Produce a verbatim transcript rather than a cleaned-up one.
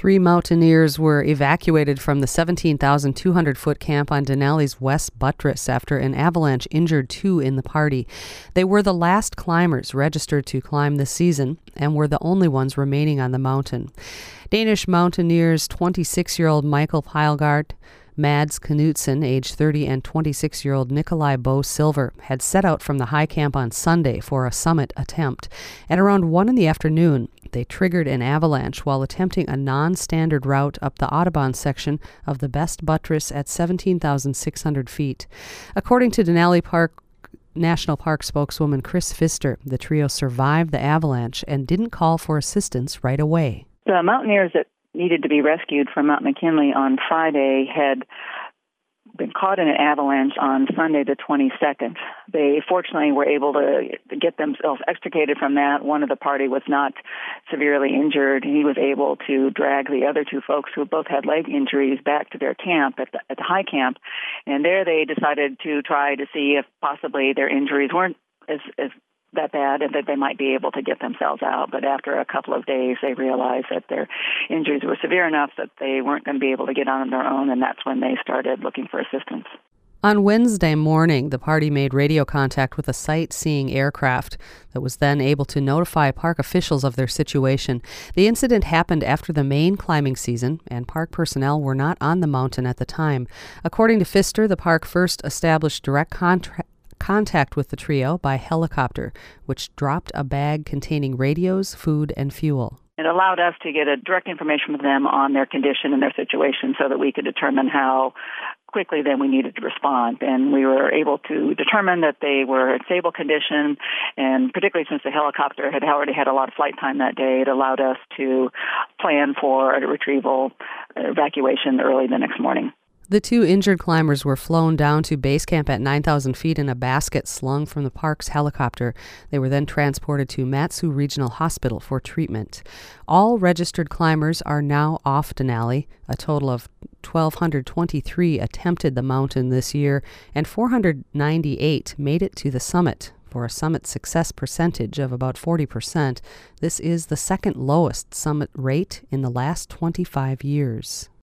Three mountaineers were evacuated from the seventeen thousand two hundred foot camp on Denali's West Buttress after an avalanche injured two in the party. They were the last climbers registered to climb this season and were the only ones remaining on the mountain. Danish mountaineers twenty-six-year-old Michael Pilgaard, Mads Knudsen, age thirty, and twenty-six-year-old Nikolai Bo Silver had set out from the high camp on Sunday for a summit attempt. At around one in the afternoon, they triggered an avalanche while attempting a non-standard route up the Audubon section of the Best Buttress at seventeen thousand six hundred feet. According to Denali Park National Park spokeswoman Chris Pfister, the trio survived the avalanche and didn't call for assistance right away. The mountaineers that needed to be rescued from Mount McKinley on Friday had been caught in an avalanche on Sunday the twenty-second. They fortunately were able to get themselves extricated from that. One of the party was not severely injured. He was able to drag the other two folks who both had leg injuries back to their camp at the, at the high camp. And there they decided to try to see if possibly their injuries weren't as, as that bad and that they might be able to get themselves out. But after a couple of days, they realized that their injuries were severe enough that they weren't going to be able to get on their own, and that's when they started looking for assistance. On Wednesday morning, the party made radio contact with a sightseeing aircraft that was then able to notify park officials of their situation. The incident happened after the main climbing season, and park personnel were not on the mountain at the time. According to Pfister, the park first established direct contact contact with the trio by helicopter, which dropped a bag containing radios, food, and fuel. It allowed us to get a direct information from them on their condition and their situation so that we could determine how quickly then we needed to respond. And we were able to determine that they were in stable condition, and particularly since the helicopter had already had a lot of flight time that day, it allowed us to plan for a retrieval evacuation early the next morning. The two injured climbers were flown down to base camp at nine thousand feet in a basket slung from the park's helicopter. They were then transported to Mat-Su Regional Hospital for treatment. All registered climbers are now off Denali. A total of one thousand two hundred twenty-three attempted the mountain this year, and four hundred ninety-eight made it to the summit. For a summit success percentage of about forty percent, this is the second lowest summit rate in the last twenty-five years.